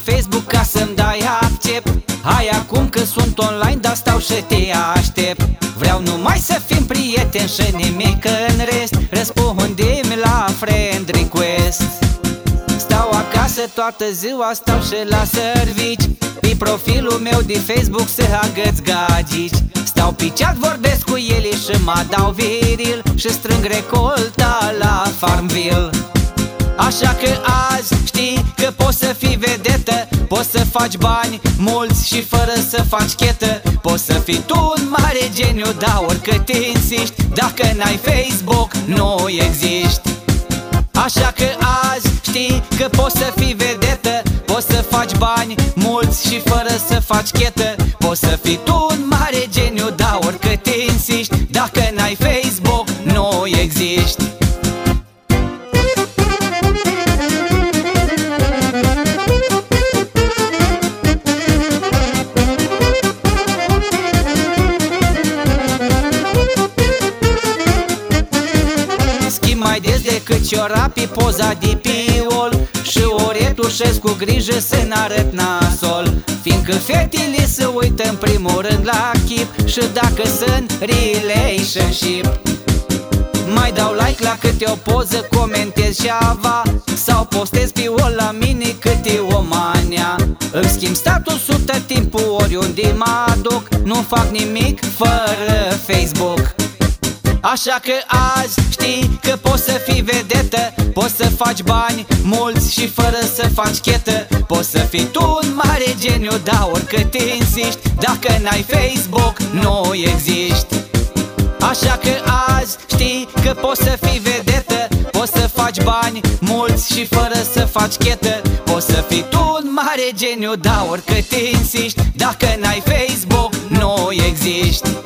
Facebook ca să-mi dai accept. Hai acum că sunt online, dar stau și te aștept. Vreau numai să fim prieteni și nimic în rest. Răspunde-mi la friend request. Stau acasă toată ziua, stau și la servici. Pe profilul meu de Facebook să agăț gagici. Stau pe chat, vorbesc cu ele și mă dau viril și strâng recolta la Farmville. Așa că azi știi că poți să fii vedetă, poți să faci bani mulți și fără să faci chetă. Poți să fii tu un mare geniu, dar oricât insiști, dacă n-ai Facebook, nu existi. Așa că azi știi că poți să fii vedetă, poți să faci bani mulți și fără să faci chetă. Poți să fii tu un mare geniu, dar oricât insiști, dacă n-ai Facebook, nu existi. Mai des decât ciorapii, poza de piol și o retușesc cu grijă să n-arăt nasol. Fiindcă fetele se uită în primul rând la chip și dacă sunt relationship. Mai dau like la câte o poză, comentez și ava sau postez pe o la mine câte o mania. Îmi schimb statusul tot timpul oriunde mă aduc, nu fac nimic fără Facebook. Așa că azi știi că poți să fii vedetă, poți să faci bani mulți și fără să faci chetă. Poți să fii tu un mare geniu, dar oricât insiști, dacă n-ai Facebook, nu existi. Așa că azi știi că poți să fii vedetă, poți să faci bani mulți și fără să faci chetă. Poți să fii tu un mare geniu, dar oricât insiști, dacă n-ai Facebook, nu existi.